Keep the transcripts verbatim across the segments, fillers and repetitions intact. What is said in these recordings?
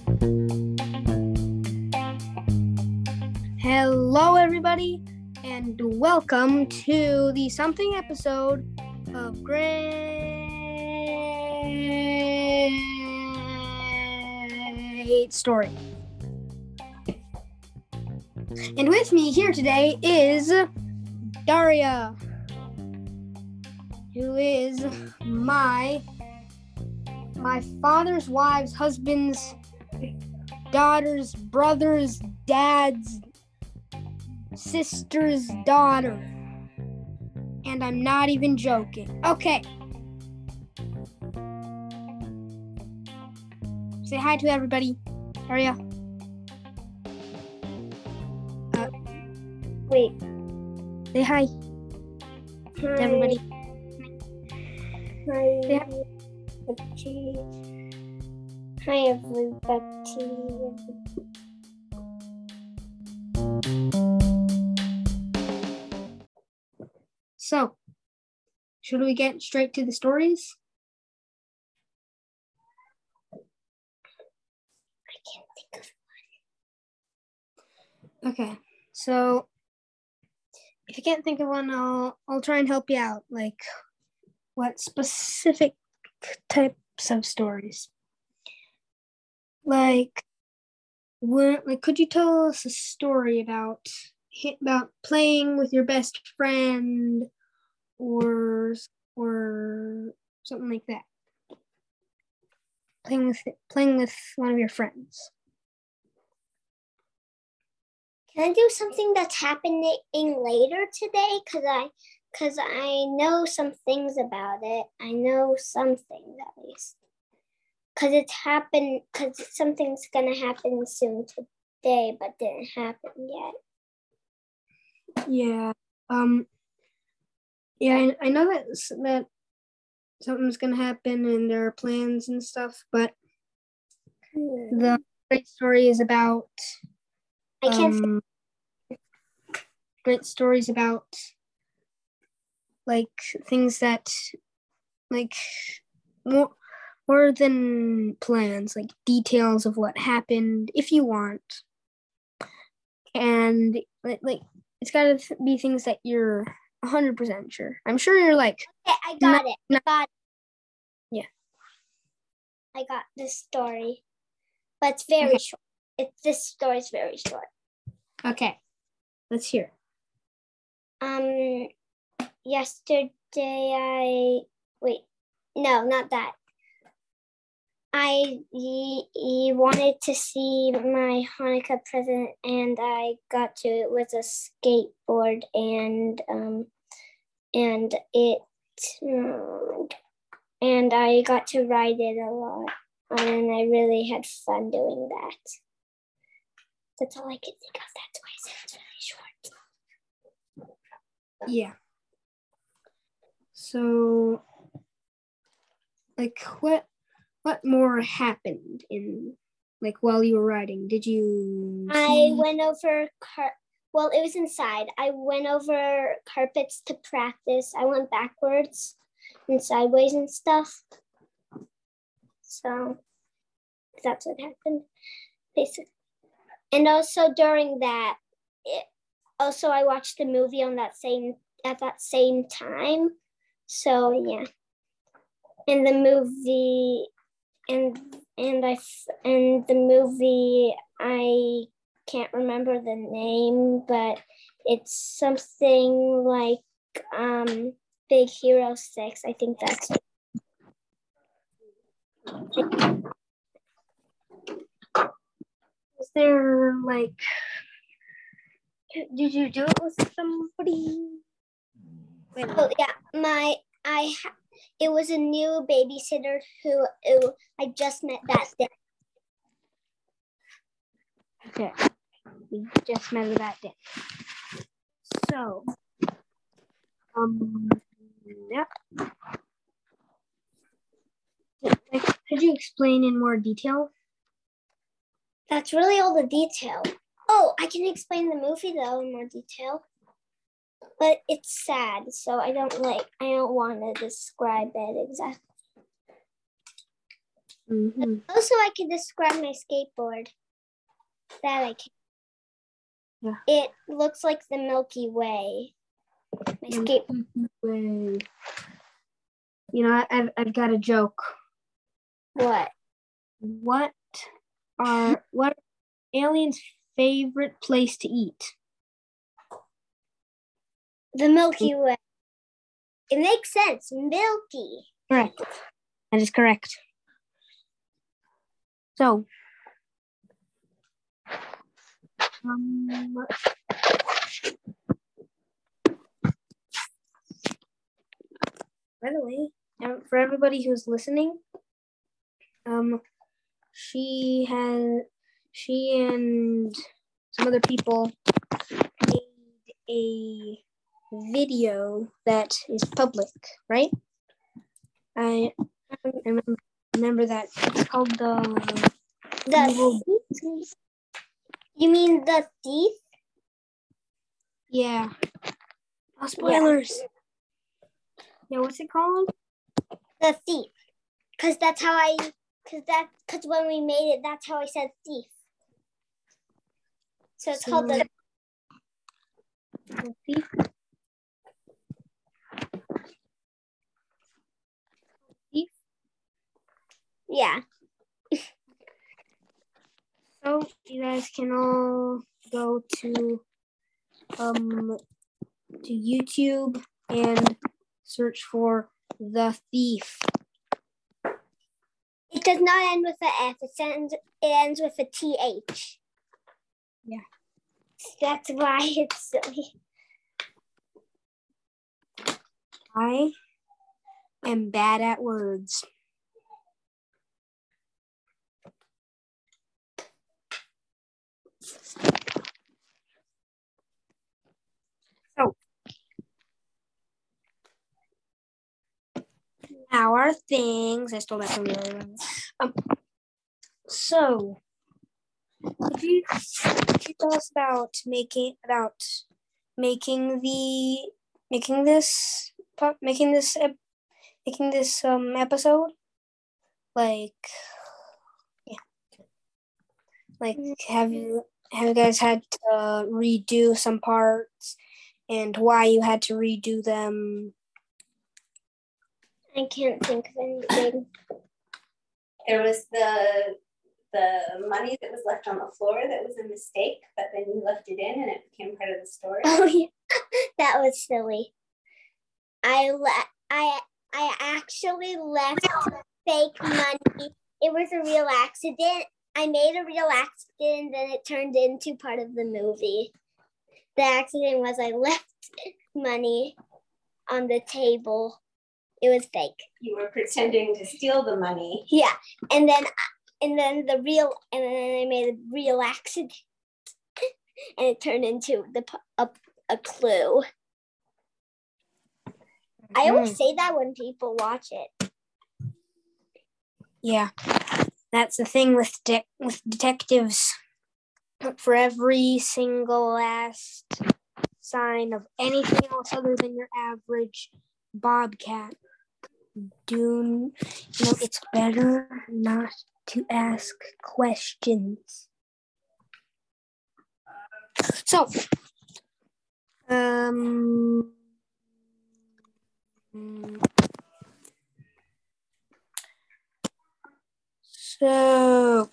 Hello, everybody, and welcome to the something episode of Great Story. And with me here today is Daria, who is my my father's wife's husband's daughter's brother's dad's sister's daughter. And I'm not even joking. Okay. Say hi to everybody. Daria. Uh, Wait. say hi, Hi. to everybody. Hi, Yeah. everybody. Hi, everybody. So, should we get straight to the stories? I can't think of Okay. So, if you can't think of one, I'll I'll try and help you out. Like, what specific types of stories? Like, what? Like, could you tell us a story about about playing with your best friend, or or something like that? Playing with playing with one of your friends. Can I do something that's happening later today? Cause I, cause I know some things about it. I know some things at least. Cause it's happened. Cause something's gonna happen soon today, but didn't happen yet. Yeah. Um. Yeah, I, I know that that something's gonna happen and there are plans and stuff, but Hmm. the great story is about. I can't. Um, great stories about like things that like more more than plans, like details of what happened if you want, and like, like it's got to be things that you're one hundred percent sure. I'm sure you're like, Okay, I got not, it. not, I got it. yeah. I got this story, but it's very Okay. short. It this story is very short. Okay, let's hear. Um, yesterday I wait, no, not that. I he, he wanted to see my Hanukkah present, and I got to. It was a skateboard, and um, and it, and I got to ride it a lot, and I really had fun doing that. That's all I could think of. That's why I said it's really short. Yeah. So, like, what what more happened in like while you were riding? Did you? I see- went over car. Well, it was inside. I went over carpets to practice. I went backwards and sideways and stuff. So that's what happened, basically. And also during that, it, also I watched the movie on that same at that same time. So yeah, in the movie, and and I and the movie I can't remember the name, but it's something like um, Big Hero Six. I think that's it. Was there like? Did you do it with somebody? Wait a Oh minute. yeah, my I ha- it was a new babysitter who, who I just met that day. Okay, we just met her that day. So, um, yeah. Like, could you explain in more detail? That's really all the detail. Oh, I can explain the movie though in more detail. But it's sad, so I don't like I don't want to describe it exactly. Mm-hmm. Also, I can describe my skateboard. That I can. Yeah. It looks like the Milky Way. My skateboard. Way. You know, I, I've I've got a joke. What? What are what are aliens' favorite place to eat? The Milky Way. It makes sense. Milky. Correct. That is correct. So, um, by the way, for everybody who's listening, um, she has, she and some other people made a video that is public, right? I, I remember, remember that it's called the The thief? You mean the thief? Yeah. Oh, spoilers. Yeah. yeah, what's it called? The thief. Cause that's how I. Cause that. Cause when we made it, that's how I said thief. So it's so, called the. the thief. Thief. Yeah. So you guys can all go to um to YouTube and search for The Thief. It does not end with an F. It ends, it ends with a T H. Yeah. That's why it's silly. I am bad at words. So, now our things. I stole that from you. Um, so, could you, could you tell us about making about making the making this making this making this um episode? Like, yeah, like have you have you guys had to uh, redo some parts, and why you had to redo them? I can't think of anything. There was the the money that was left on the floor that was a mistake, but then you left it in and it became part of the story. Oh yeah, that was silly. I le- I I actually left fake money. It was a real accident. I made a real accident, and then it turned into part of the movie. The accident was I left money on the table. It was fake. You were pretending to steal the money. Yeah, and then and then the real and then I made a real accident, and it turned into the a, a clue. I always say that when people watch it. Yeah, that's the thing with de- with detectives. For every single last sign of anything else other than your average bobcat, do you know it's better not to ask questions. So, um. So,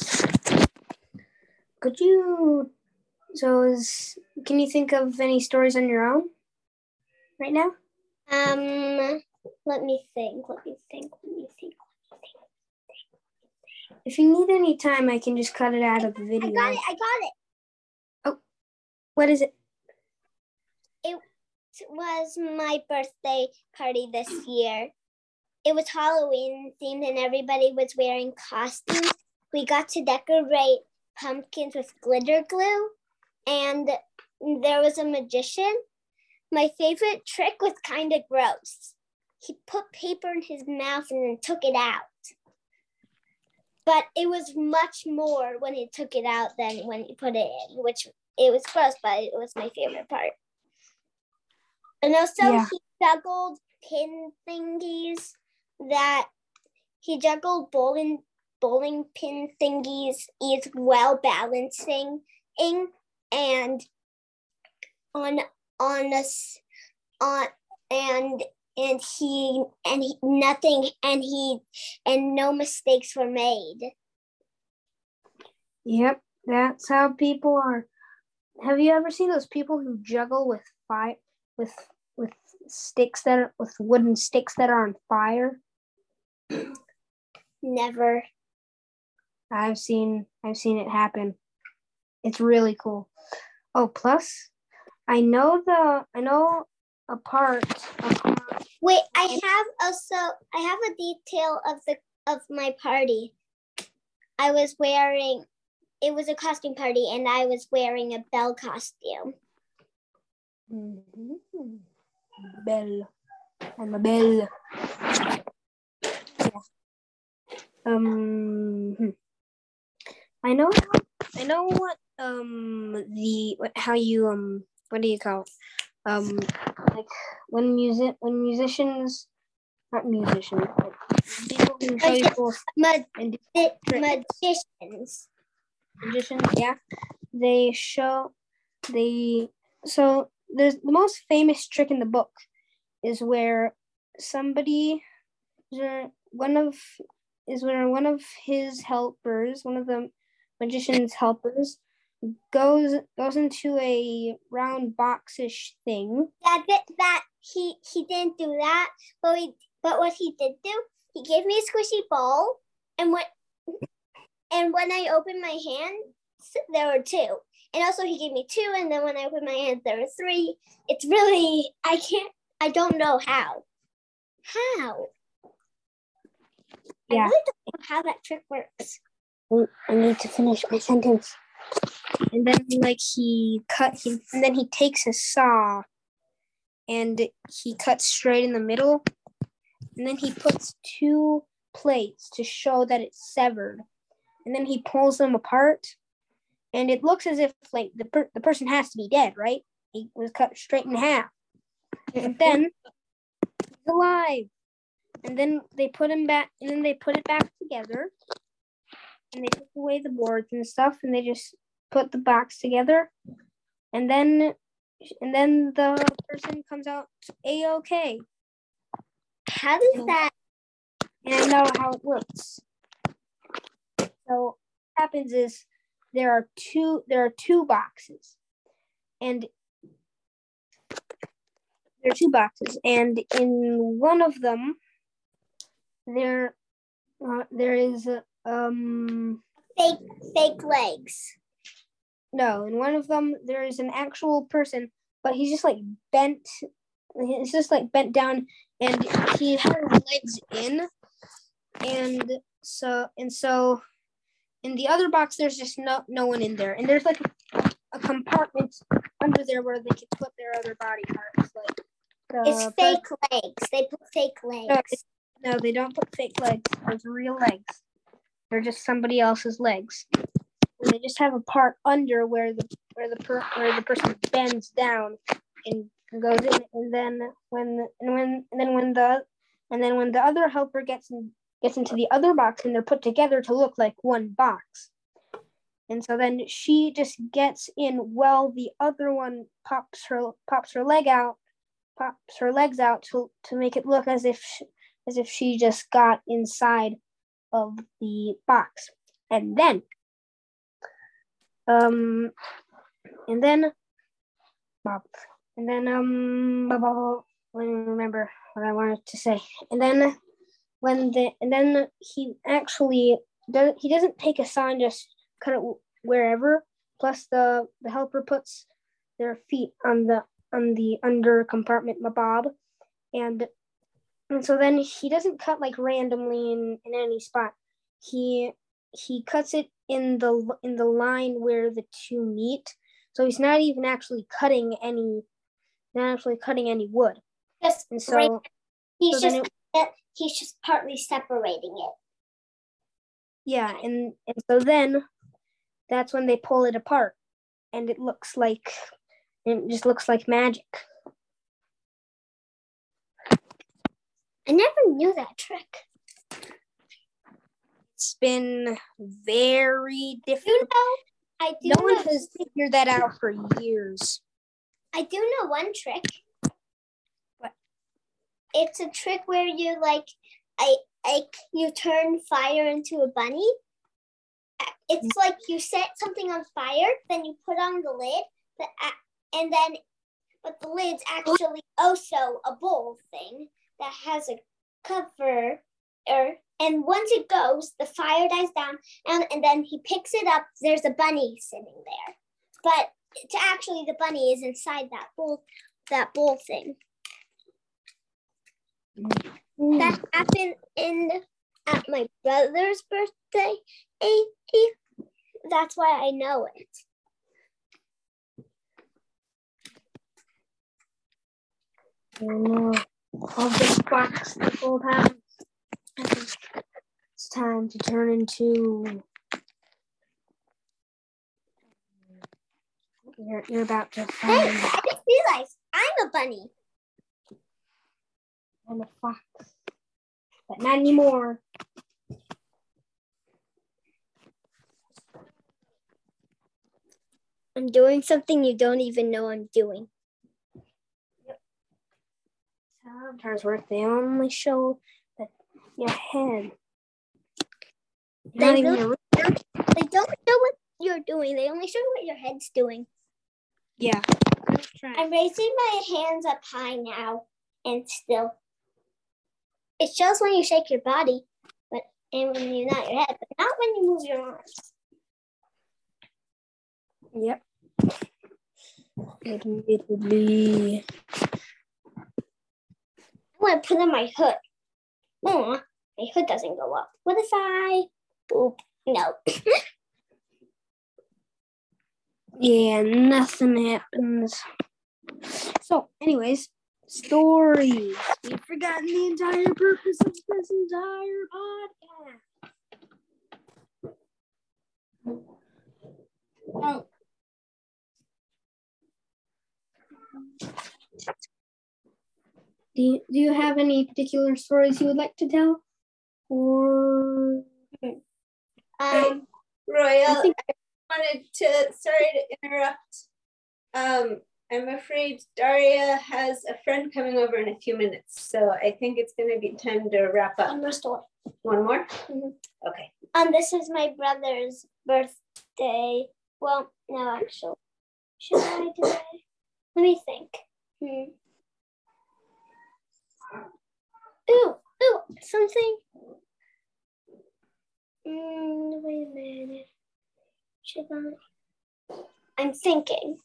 could you, so is, can you think of any stories on your own right now? Um, let me think, let me think, let me think, let me think. If you need any time, I can just cut it out of the video. I got it, I got it. Oh, what is it? It was my birthday party this year. It was Halloween themed and everybody was wearing costumes. We got to decorate pumpkins with glitter glue, and there was a magician. My favorite trick was kind of gross. He put paper in his mouth and then took it out. But it was much more when he took it out than when he put it in, which it was gross, but it was my favorite part. And also yeah. He juggled pin thingies that he juggled bowling bowling pin thingies is well balancing and on on us on and and he and he nothing and he and no mistakes were made. Yep, that's how people are. Have you ever seen those people who juggle with fire with with sticks that are with wooden sticks that are on fire? Never. I've seen I've seen it happen. It's really cool. Oh, plus I know the I know a part of Wait, I have also I have a detail of the of my party. I was wearing it was a costume party and I was wearing a Belle costume. Mm-hmm. Belle. I'm a Belle. Yeah. Um I know I know what um the what how you um what do you call it? Um like when music when musicians not musicians but people who show you cool Mag- and magicians. Magicians, yeah. They show they so there's the most famous trick in the book is where somebody one of is where one of his helpers, one of the magician's helpers, goes goes into a round boxish thing. That that he he didn't do that, but we but what he did do, he gave me a squishy ball, and what and when I opened my hand, there were two, and also he gave me two, and then when I opened my hand, there were three. It's really I can't I don't know how. How? Yeah. I really don't know how that trick works. I need to finish my sentence. And then, like, he cut, he, and then he takes a saw, and he cuts straight in the middle, and then he puts two plates to show that it's severed, and then he pulls them apart, and it looks as if, like, the per- the person has to be dead, right? He was cut straight in half, and then he's alive. And then they put him back, and then they put it back together, and they took away the boards and stuff, and they just put the box together, and then, and then the person comes out A-okay. How does and, that? And I know how it works. So what happens is there are two. There are two boxes, and there are two boxes, and in one of them. There, uh, there is um fake fake legs. No, in one of them there is an actual person, but he's just like bent. He's just like bent down, and he has legs in, and so and so, in the other box there's just no no one in there, and there's like a, a compartment under there where they can put their other body parts, like. The it's fake person. legs. They put fake legs. No, No, they don't put fake legs. There's real legs. They're just somebody else's legs. And they just have a part under where the where the per, where the person bends down and goes in. And then when and when and then when the and then when the other helper gets in, gets into the other box, and they're put together to look like one box. And so then she just gets in while the other one pops her pops her leg out, pops her legs out to to make it look as if. She, as if she just got inside of the box. And then, um, and then, and then, um, let me remember what I wanted to say. And then, when the, and then he actually, does, he doesn't take a saw and just cut it wherever. Plus the, the helper puts their feet on the, on the under compartment mabob. And And so then he doesn't cut like randomly in, in any spot. He he cuts it in the in the line where the two meet. So he's not even actually cutting any, not actually cutting any wood. Just and so right. he's so just it, he's just partly separating it. Yeah, and and so then that's when they pull it apart, and it looks like it just looks like magic. I never knew that trick. it's been very difficult. You know, I do no one know, has figured that out for years. I do know one trick. What? It's a trick where you like, I like you turn fire into a bunny. It's mm-hmm. like you set something on fire, then you put on the lid, but and then, but the lid's actually also a bowl thing that has a cover. Or, and once it goes, the fire dies down, and, and then he picks it up. There's a bunny sitting there, but to actually the bunny is inside that bowl, that bowl thing. Mm. That happened in at my brother's birthday. That's why I know it. Oh no! All this box the full time. It's time to turn into. You're, you're about to find. Hey, I just realized I'm a bunny. I'm a fox, but not anymore. I'm doing something you don't even know I'm doing. Yep. Sometimes work. They only show that your head. They, really, your... they don't show what you're doing. They only show what your head's doing. Yeah. I'm raising my hands up high now, and still. It shows when you shake your body, but and when you nod your head, but not when you move your arms. Yep. Admittedly. I want to put on my hood. Oh, my hood doesn't go up. What if I? Boop. No. Yeah, nothing happens. So, anyways, stories. We've forgotten the entire purpose of this entire podcast. Oh. Do you, do you have any particular stories you would like to tell? Or um, Royal, I, think- I wanted to, sorry to interrupt. Um, I'm afraid Daria has a friend coming over in a few minutes, so I think it's going to be time to wrap up. One more story. One more? Mm-hmm. Okay. Um, this is my brother's birthday. Well, no, actually. Should I do it? Let me think. Hmm. Ooh, ooh, something. Mm, wait a minute. Should I? I'm thinking.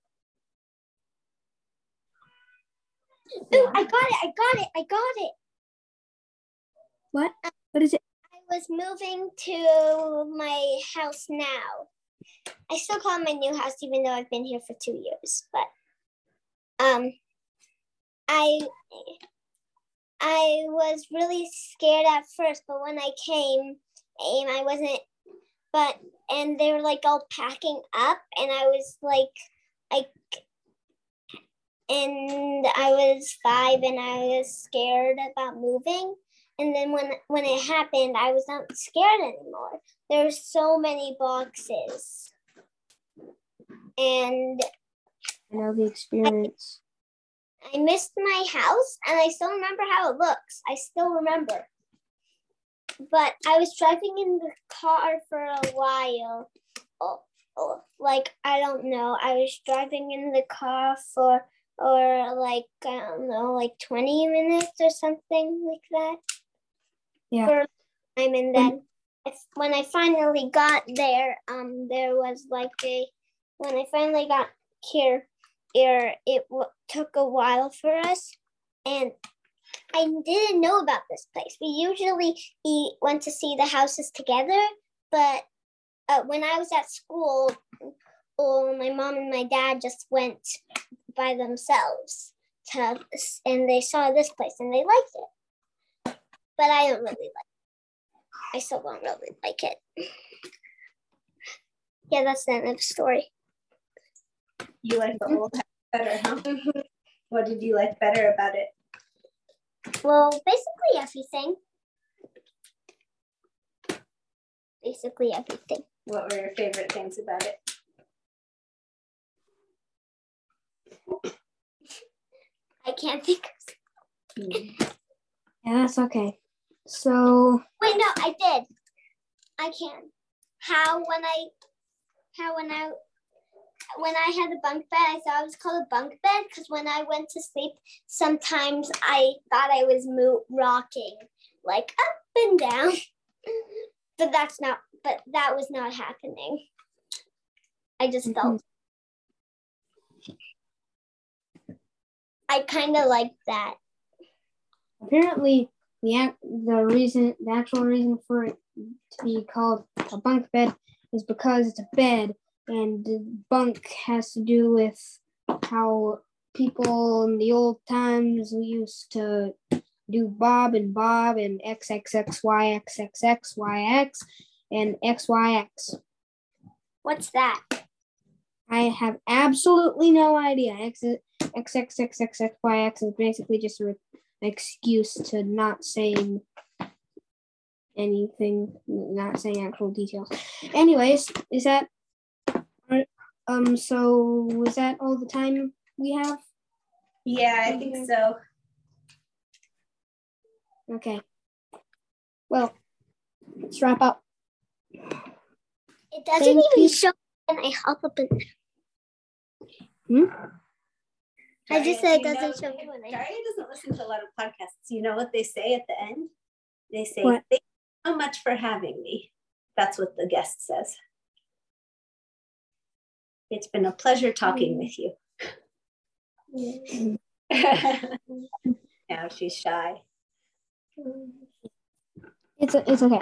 Ooh, I got it, I got it, I got it. What? What is it? I was moving to my house now. I still call it my new house, even though I've been here for two years. But um, I I was really scared at first, but when I came, and I wasn't. But and they were like all packing up, and I was like, I. And I was five, and I was scared about moving. And then when when it happened, I was not scared anymore. There's so many boxes. And I know the experience. I, I missed my house, and I still remember how it looks. I still remember. But I was driving in the car for a while. Oh, oh, like, I don't know. I was driving in the car for, or like, I don't know, like twenty minutes or something like that. Yeah. For time, and then when I finally got there, um, there was like a, when I finally got here, here it w- took a while for us, and I didn't know about this place. We usually eat, went to see the houses together, but uh, when I was at school, oh, my mom and my dad just went by themselves to, and they saw this place and they liked it. But I don't really like it. I still don't really like it. Yeah, that's the end of the story. You like the old house better, huh? Mm-hmm. What did you like better about it? Well, basically everything. basically everything. What were your favorite things about it? I can't think of something. Yeah, that's okay. So. Wait, no, I did. I can. How when I, how when I, when I had a bunk bed, I thought it was called a bunk bed because when I went to sleep, sometimes I thought I was mo- rocking like up and down, but that's not. But that was not happening. I just mm-hmm. felt. I kind of liked that. Apparently, the the reason, the actual reason for it to be called a bunk bed is because it's a bed, and the bunk has to do with how people in the old times used to do Bob and Bob and X X X Y X X X Y X and X Y X. What's that? I have absolutely no idea. X X X X X X Y X is basically just an excuse to not saying anything, not saying actual details. Anyways, is that um? So was that all the time we have? Yeah, I think so. Okay. Well, let's wrap up. It doesn't Thank even you. show when I hop up in Hmm? I just said it doesn't show me when I. Daria doesn't listen to a lot of podcasts. You know what they say at the end? They say, what? "Thank you so much for having me." That's what the guest says. It's been a pleasure talking with you. Now she's shy. It's it's okay.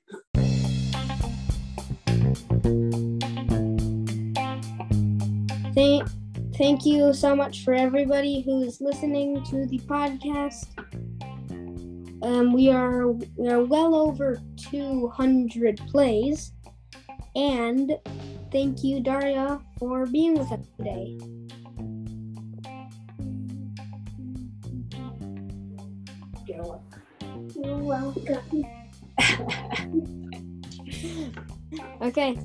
Thank, thank you so much for everybody who's listening to the podcast. Um, we are we are well over two hundred plays, and thank you, Daria, for being with us today. You're welcome. Okay.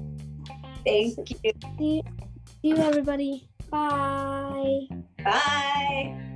Thank you. See, see you, everybody. Bye. Bye.